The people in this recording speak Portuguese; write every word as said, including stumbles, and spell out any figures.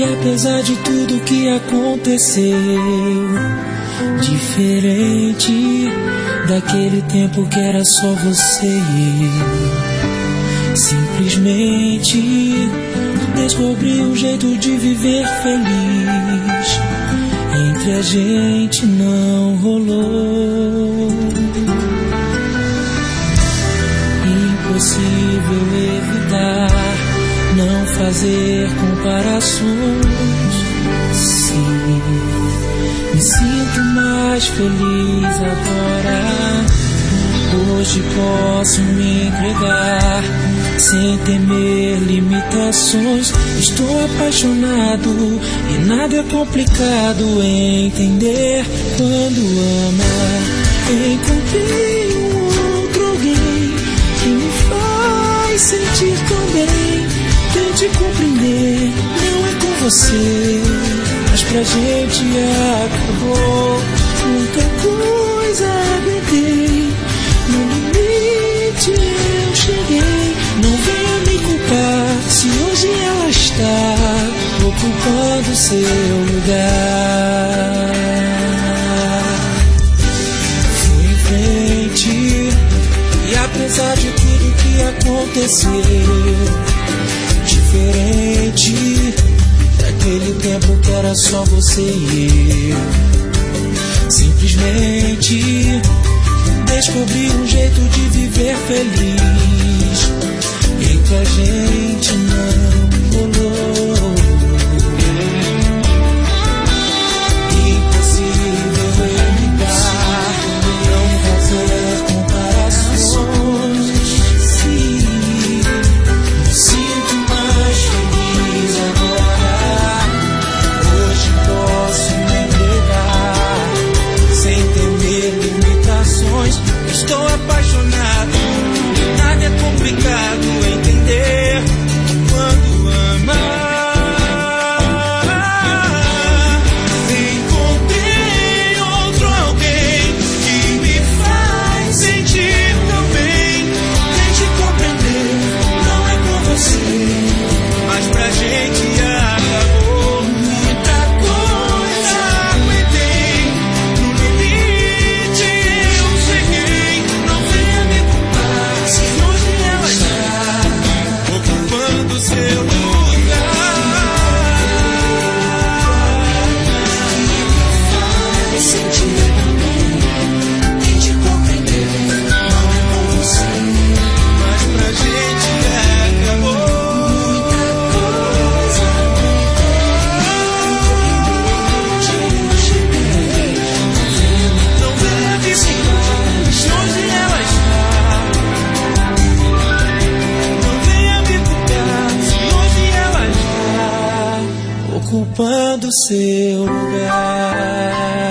E apesar de tudo que aconteceu, diferente daquele tempo que era só você e eu, simplesmente descobri um jeito de viver feliz. Entre a gente não rolou. Impossível evitar não fazer comparações. Sim, me sinto mais feliz agora. Hoje posso me entregar sem temer limitações. Estou apaixonado e nada é complicado em entender quando ama. Encontrei um outro alguém que me faz sentir tão bem. Tente compreender, não é com você, mas pra gente acabou. Muita coisa aguentei, no limite eu cheguei. Não venha me culpar se hoje ela está ocupando seu lugar. Fui em frente e apesar de tudo que aconteceu, diferente daquele tempo que era só você e eu, simplesmente descobri um jeito de viver feliz. Entre a gente não rolou. Impossível evitar não fazer comparações. Sim, me sinto mais feliz agora. Hoje posso me entregar sem temer limitações. Estou apaixonado, nada é complicado entender quando ama. Encontrei outro alguém que me faz sentir tão bem. Tente compreender, não é com você, mas pra gente acabou. Muita coisa aguentei, no limite eu cheguei. Não venha me culpar se hoje ela está ocupando seu lugar. Faz sentir também, tente compreender, não é com você, mas pra gente acabou. Muita coisa aguentei, eu cheguei. Não venha me culpar se hoje ela está. Não venha me culpar se hoje ela está ocupando seu lugar.